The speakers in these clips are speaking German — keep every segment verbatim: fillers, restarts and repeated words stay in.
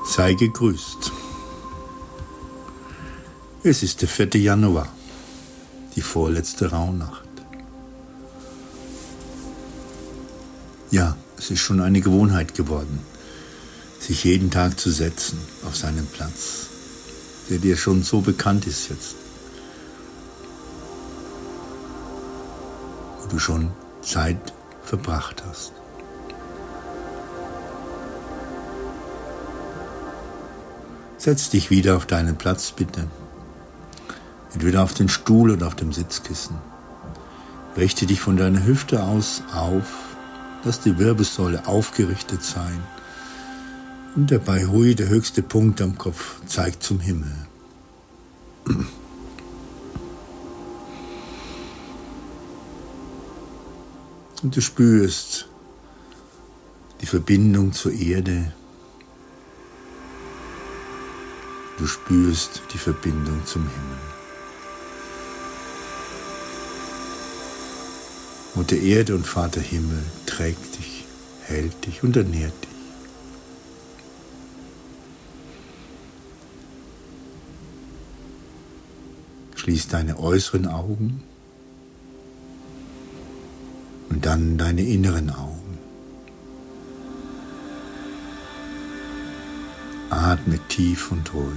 Sei gegrüßt. Es ist der vierte Januar, die vorletzte Rauhnacht. Ja, es ist schon eine Gewohnheit geworden, sich jeden Tag zu setzen auf seinen Platz, der dir schon so bekannt ist jetzt, wo du schon Zeit verbracht hast. Setz dich wieder auf deinen Platz, bitte. Entweder auf den Stuhl oder auf dem Sitzkissen. Richte dich von deiner Hüfte aus auf, lass die Wirbelsäule aufgerichtet sein und dabei Hui, der höchste Punkt am Kopf, zeigt zum Himmel. Und du spürst die Verbindung zur Erde. Du spürst die Verbindung zum Himmel. Mutter Erde und Vater Himmel trägt dich, hält dich und ernährt dich. Schließ deine äußeren Augen und dann deine inneren Augen. Atme tief und ruhig.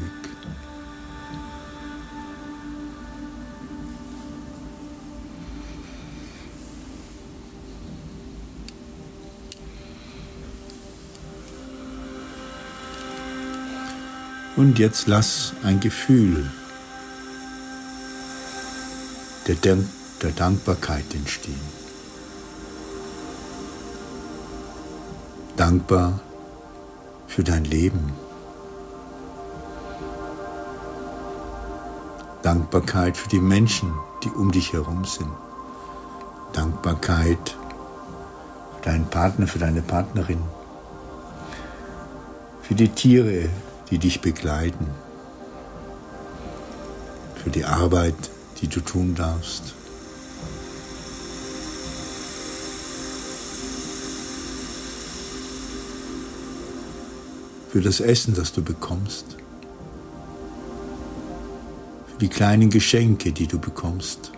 Und jetzt lass ein Gefühl der, Dank- der Dankbarkeit entstehen. Dankbar für dein Leben. Dankbarkeit für die Menschen, die um dich herum sind. Dankbarkeit für deinen Partner, für deine Partnerin. Für die Tiere, die dich begleiten. Für die Arbeit, die du tun darfst. Für das Essen, das du bekommst. Für die kleinen Geschenke, die du bekommst.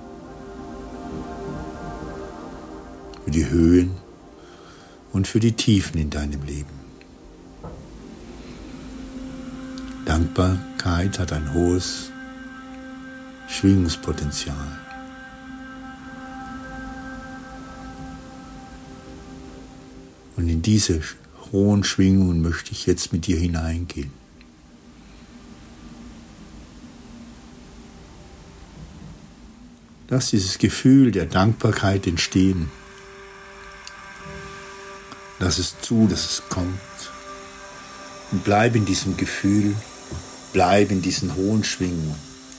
Für die Höhen und für die Tiefen in deinem Leben. Dankbarkeit hat ein hohes Schwingungspotenzial. Und in diese hohen Schwingungen möchte ich jetzt mit dir hineingehen. Lass dieses Gefühl der Dankbarkeit entstehen. Lass es zu, dass es kommt. Und bleib in diesem Gefühl, bleib in diesen hohen Schwingungen.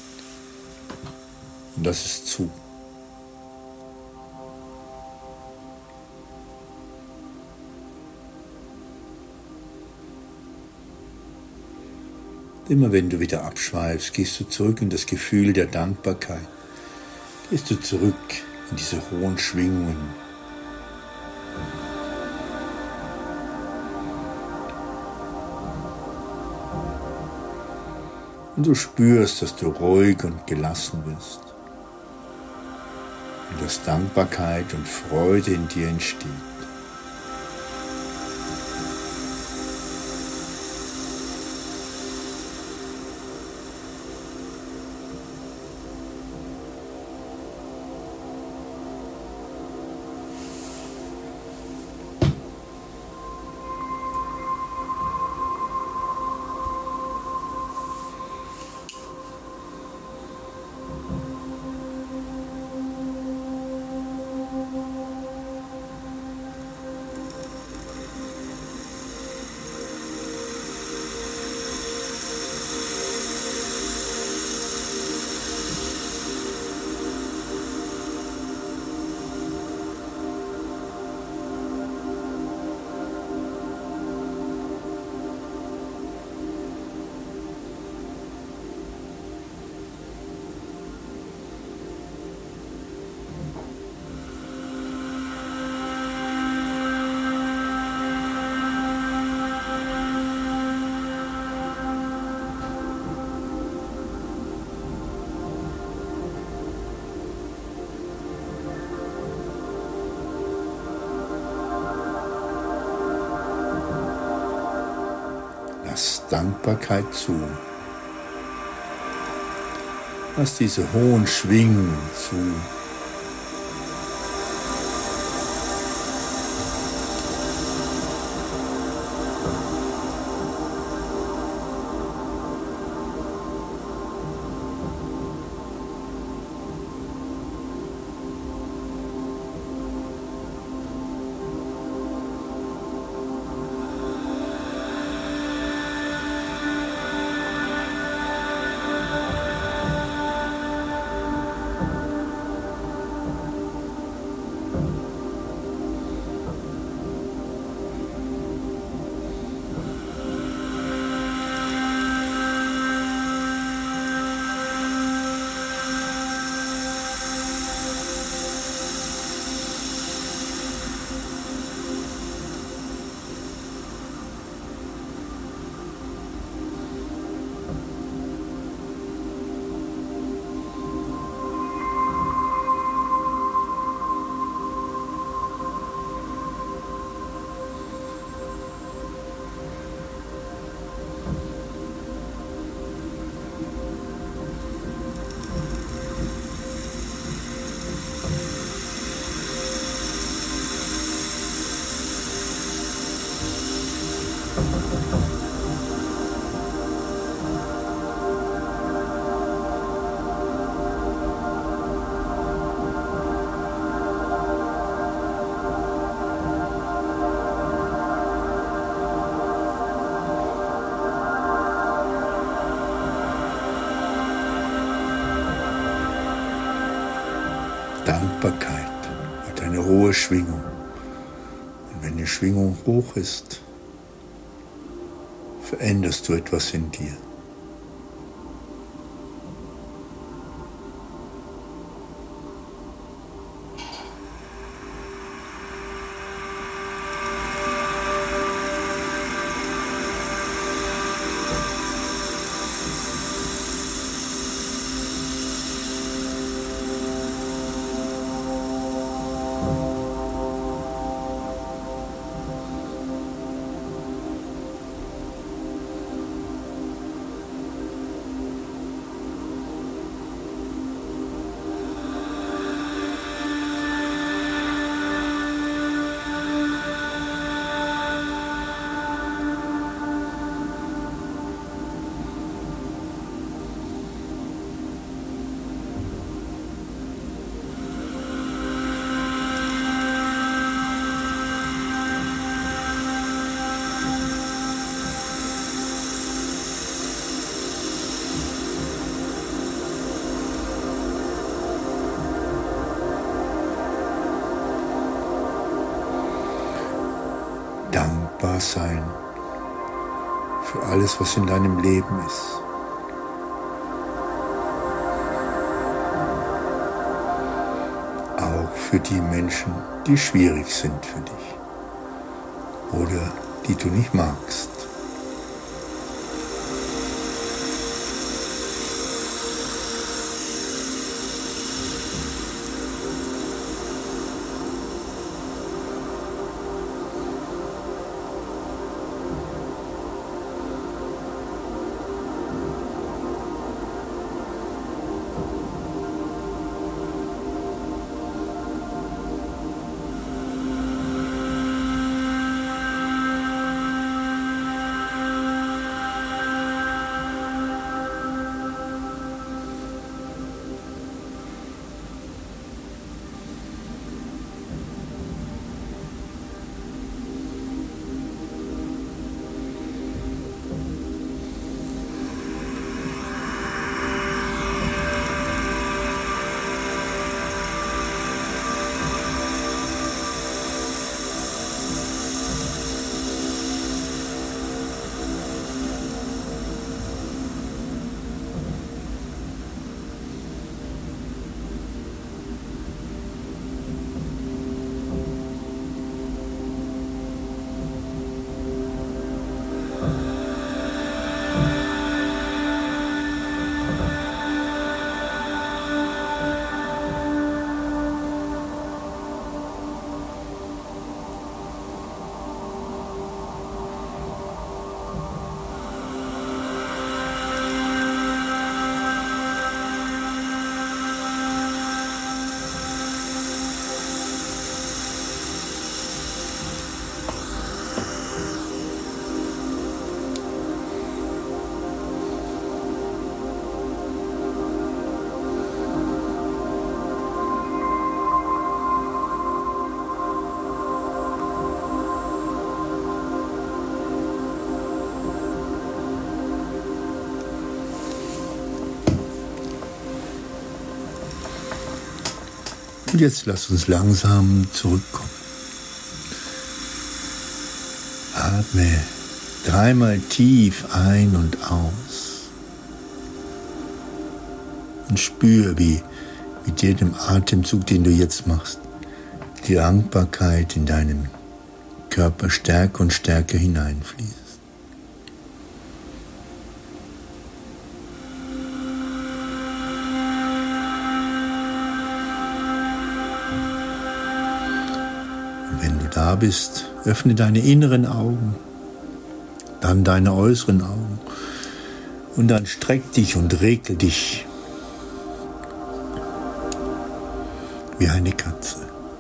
Und lass es zu. Immer wenn du wieder abschweifst, gehst du zurück in das Gefühl der Dankbarkeit. Gehst du zurück in diese hohen Schwingungen. Und du spürst, dass du ruhig und gelassen bist. Und dass Dankbarkeit und Freude in dir entsteht. Dankbarkeit zu. Lass diese hohen Schwingungen zu. Dankbarkeit hat eine hohe Schwingung. Und wenn die Schwingung hoch ist, veränderst du etwas in dir. Dankbar sein für alles, was in deinem Leben ist. Auch für die Menschen, die schwierig sind für dich oder die du nicht magst. Und jetzt lass uns langsam zurückkommen. Atme dreimal tief ein und aus. Und spür, wie mit jedem Atemzug, den du jetzt machst, die Dankbarkeit in deinem Körper stärker und stärker hineinfließt. Und wenn du da bist, öffne deine inneren Augen, dann deine äußeren Augen und dann streck dich und regel dich wie eine Katze.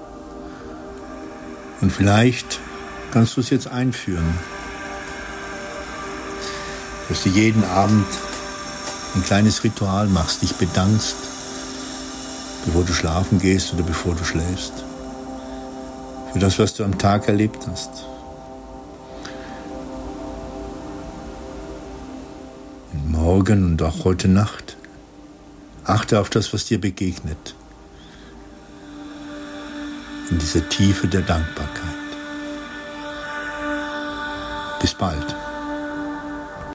Und vielleicht kannst du es jetzt einführen, dass du jeden Abend ein kleines Ritual machst, dich bedankst, bevor du schlafen gehst oder bevor du schläfst, für das, was du am Tag erlebt hast. Und morgen und auch heute Nacht achte auf das, was dir begegnet, in dieser Tiefe der Dankbarkeit. Bis bald.